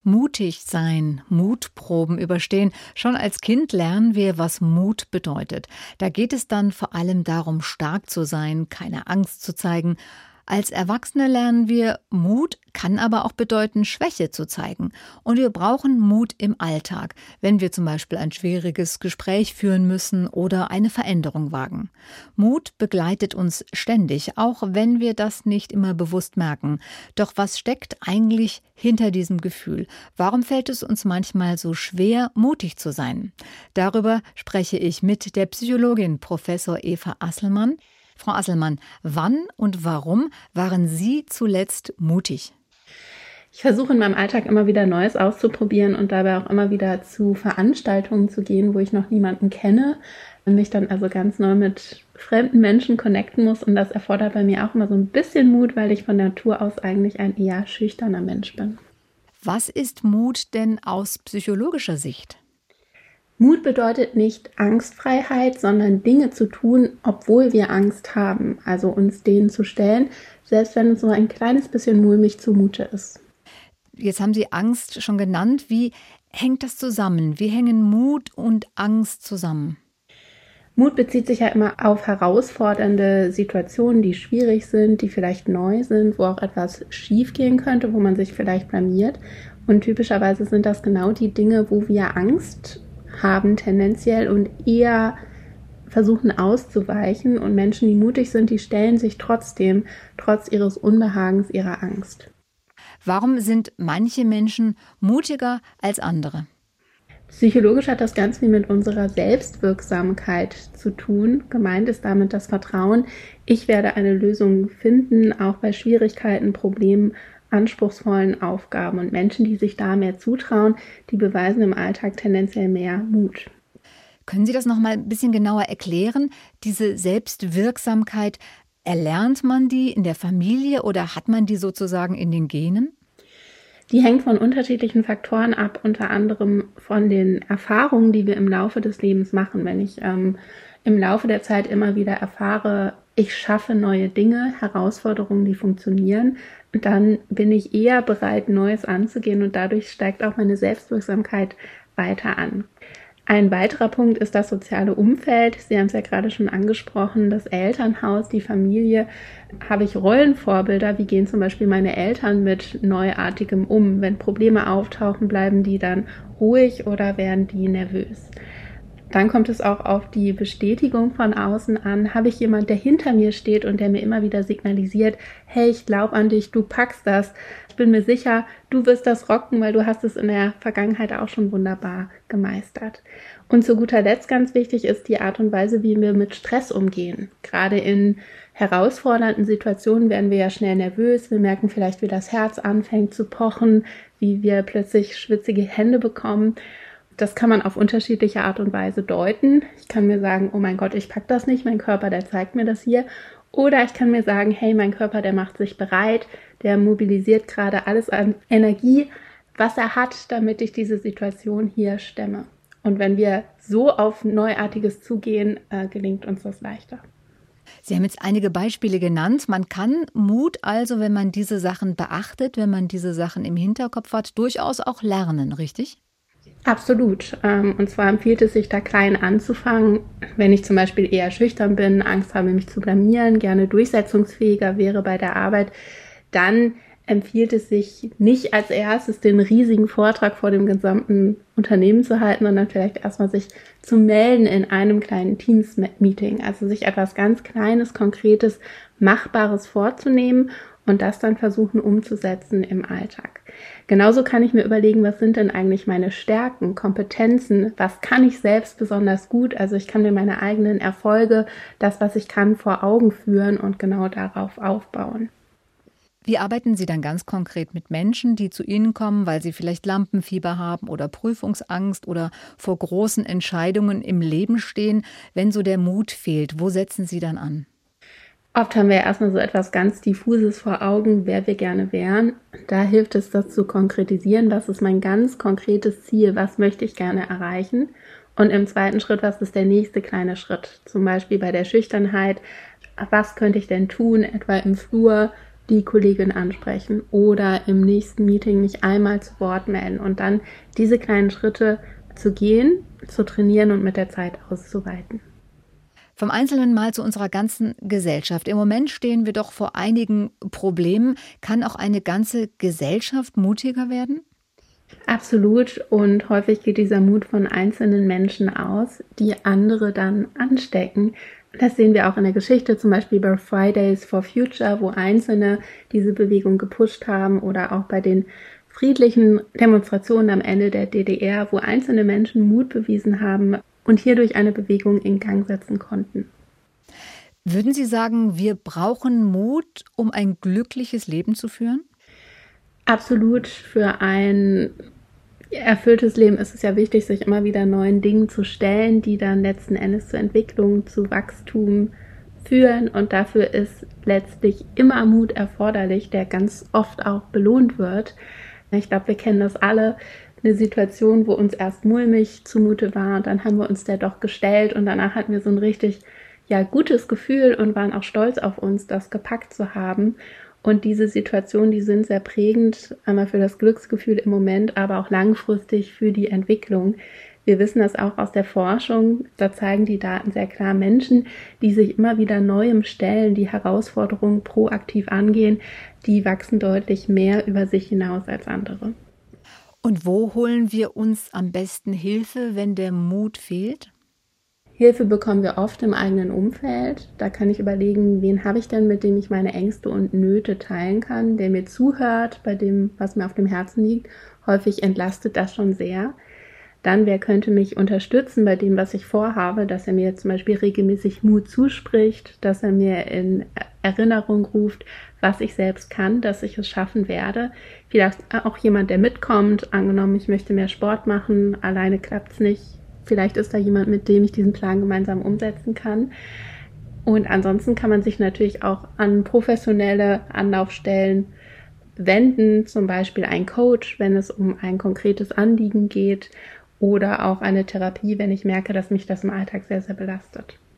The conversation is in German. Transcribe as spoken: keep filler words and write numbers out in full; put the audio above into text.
Mutig sein, Mutproben überstehen. Schon als Kind lernen wir, was Mut bedeutet. Da geht es dann vor allem darum, stark zu sein, keine Angst zu zeigen. Als Erwachsene lernen wir, Mut kann aber auch bedeuten, Schwäche zu zeigen. Und wir brauchen Mut im Alltag, wenn wir zum Beispiel ein schwieriges Gespräch führen müssen oder eine Veränderung wagen. Mut begleitet uns ständig, auch wenn wir das nicht immer bewusst merken. Doch was steckt eigentlich hinter diesem Gefühl? Warum fällt es uns manchmal so schwer, mutig zu sein? Darüber spreche ich mit der Psychologin Professor Eva Asselmann. Frau Asselmann, wann und warum waren Sie zuletzt mutig? Ich versuche in meinem Alltag immer wieder Neues auszuprobieren und dabei auch immer wieder zu Veranstaltungen zu gehen, wo ich noch niemanden kenne und mich dann also ganz neu mit fremden Menschen connecten muss. Und das erfordert bei mir auch immer so ein bisschen Mut, weil ich von Natur aus eigentlich ein eher schüchterner Mensch bin. Was ist Mut denn aus psychologischer Sicht? Mut bedeutet nicht Angstfreiheit, sondern Dinge zu tun, obwohl wir Angst haben. Also uns denen zu stellen, selbst wenn uns so ein kleines bisschen mulmig zumute ist. Jetzt haben Sie Angst schon genannt. Wie hängt das zusammen? Wie hängen Mut und Angst zusammen? Mut bezieht sich ja immer auf herausfordernde Situationen, die schwierig sind, die vielleicht neu sind, wo auch etwas schief gehen könnte, wo man sich vielleicht blamiert. Und typischerweise sind das genau die Dinge, wo wir Angst haben tendenziell und eher versuchen auszuweichen. Und Menschen, die mutig sind, die stellen sich trotzdem, trotz ihres Unbehagens, ihrer Angst. Warum sind manche Menschen mutiger als andere? Psychologisch hat das ganz viel mit unserer Selbstwirksamkeit zu tun. Gemeint ist damit das Vertrauen, ich werde eine Lösung finden, auch bei Schwierigkeiten, Problemen, anspruchsvollen Aufgaben. Und Menschen, die sich da mehr zutrauen, die beweisen im Alltag tendenziell mehr Mut. Können Sie das noch mal ein bisschen genauer erklären? Diese Selbstwirksamkeit, erlernt man die in der Familie oder hat man die sozusagen in den Genen? Die hängt von unterschiedlichen Faktoren ab, unter anderem von den Erfahrungen, die wir im Laufe des Lebens machen. Wenn ich ähm, im Laufe der Zeit immer wieder erfahre, ich schaffe neue Dinge, Herausforderungen, die funktionieren, dann bin ich eher bereit, Neues anzugehen und dadurch steigt auch meine Selbstwirksamkeit weiter an. Ein weiterer Punkt ist das soziale Umfeld. Sie haben es ja gerade schon angesprochen, das Elternhaus, die Familie. Habe ich Rollenvorbilder? Wie gehen zum Beispiel meine Eltern mit Neuartigem um? Wenn Probleme auftauchen, bleiben die dann ruhig oder werden die nervös? Dann kommt es auch auf die Bestätigung von außen an. Habe ich jemand, der hinter mir steht und der mir immer wieder signalisiert, hey, ich glaube an dich, du packst das. Ich bin mir sicher, du wirst das rocken, weil du hast es in der Vergangenheit auch schon wunderbar gemeistert. Und zu guter Letzt ganz wichtig ist die Art und Weise, wie wir mit Stress umgehen. Gerade in herausfordernden Situationen werden wir ja schnell nervös. Wir merken vielleicht, wie das Herz anfängt zu pochen, wie wir plötzlich schwitzige Hände bekommen. Das kann man auf unterschiedliche Art und Weise deuten. Ich kann mir sagen, oh mein Gott, ich pack das nicht, mein Körper, der zeigt mir das hier. Oder ich kann mir sagen, hey, mein Körper, der macht sich bereit, der mobilisiert gerade alles an Energie, was er hat, damit ich diese Situation hier stemme. Und wenn wir so auf Neuartiges zugehen, äh, gelingt uns das leichter. Sie haben jetzt einige Beispiele genannt. Man kann Mut also, wenn man diese Sachen beachtet, wenn man diese Sachen im Hinterkopf hat, durchaus auch lernen, richtig? Absolut. Und zwar empfiehlt es sich, da klein anzufangen. Wenn ich zum Beispiel eher schüchtern bin, Angst habe, mich zu blamieren, gerne durchsetzungsfähiger wäre bei der Arbeit, dann empfiehlt es sich nicht als erstes den riesigen Vortrag vor dem gesamten Unternehmen zu halten, sondern vielleicht erstmal sich zu melden in einem kleinen Teams-Meeting. Also sich etwas ganz Kleines, Konkretes, Machbares vorzunehmen und das dann versuchen umzusetzen im Alltag. Genauso kann ich mir überlegen, was sind denn eigentlich meine Stärken, Kompetenzen, was kann ich selbst besonders gut? Also ich kann mir meine eigenen Erfolge, das, was ich kann, vor Augen führen und genau darauf aufbauen. Wie arbeiten Sie dann ganz konkret mit Menschen, die zu Ihnen kommen, weil sie vielleicht Lampenfieber haben oder Prüfungsangst oder vor großen Entscheidungen im Leben stehen, wenn so der Mut fehlt? Wo setzen Sie dann an? Oft haben wir erstmal so etwas ganz Diffuses vor Augen, wer wir gerne wären. Da hilft es, das zu konkretisieren. Was ist mein ganz konkretes Ziel? Was möchte ich gerne erreichen? Und im zweiten Schritt, was ist der nächste kleine Schritt? Zum Beispiel bei der Schüchternheit. Was könnte ich denn tun, etwa im Flur die Kollegin ansprechen oder im nächsten Meeting mich einmal zu Wort melden und dann diese kleinen Schritte zu gehen, zu trainieren und mit der Zeit auszuweiten. Vom Einzelnen mal zu unserer ganzen Gesellschaft. Im Moment stehen wir doch vor einigen Problemen. Kann auch eine ganze Gesellschaft mutiger werden? Absolut. Und häufig geht dieser Mut von einzelnen Menschen aus, die andere dann anstecken. Das sehen wir auch in der Geschichte, zum Beispiel bei Fridays for Future, wo Einzelne diese Bewegung gepusht haben, oder auch bei den friedlichen Demonstrationen am Ende der D D R, wo einzelne Menschen Mut bewiesen haben und hierdurch eine Bewegung in Gang setzen konnten. Würden Sie sagen, wir brauchen Mut, um ein glückliches Leben zu führen? Absolut. Für ein erfülltes Leben ist es ja wichtig, sich immer wieder neuen Dingen zu stellen, die dann letzten Endes zur Entwicklung, zu Wachstum führen. Und dafür ist letztlich immer Mut erforderlich, der ganz oft auch belohnt wird. Ich glaube, wir kennen das alle. Eine Situation, wo uns erst mulmig zumute war, und dann haben wir uns der doch gestellt und danach hatten wir so ein richtig ja, gutes Gefühl und waren auch stolz auf uns, das gepackt zu haben. Und diese Situationen, die sind sehr prägend, einmal für das Glücksgefühl im Moment, aber auch langfristig für die Entwicklung. Wir wissen das auch aus der Forschung, da zeigen die Daten sehr klar, Menschen, die sich immer wieder Neuem stellen, die Herausforderungen proaktiv angehen, die wachsen deutlich mehr über sich hinaus als andere. Und wo holen wir uns am besten Hilfe, wenn der Mut fehlt? Hilfe bekommen wir oft im eigenen Umfeld. Da kann ich überlegen, wen habe ich denn, mit dem ich meine Ängste und Nöte teilen kann, der mir zuhört bei dem, was mir auf dem Herzen liegt. Häufig entlastet das schon sehr. Dann, wer könnte mich unterstützen bei dem, was ich vorhabe, dass er mir zum Beispiel regelmäßig Mut zuspricht, dass er mir in Erinnerung ruft, was ich selbst kann, dass ich es schaffen werde. Vielleicht auch jemand, der mitkommt. Angenommen, ich möchte mehr Sport machen, alleine klappt es nicht. Vielleicht ist da jemand, mit dem ich diesen Plan gemeinsam umsetzen kann. Und ansonsten kann man sich natürlich auch an professionelle Anlaufstellen wenden, zum Beispiel ein Coach, wenn es um ein konkretes Anliegen geht, oder auch eine Therapie, wenn ich merke, dass mich das im Alltag sehr, sehr belastet.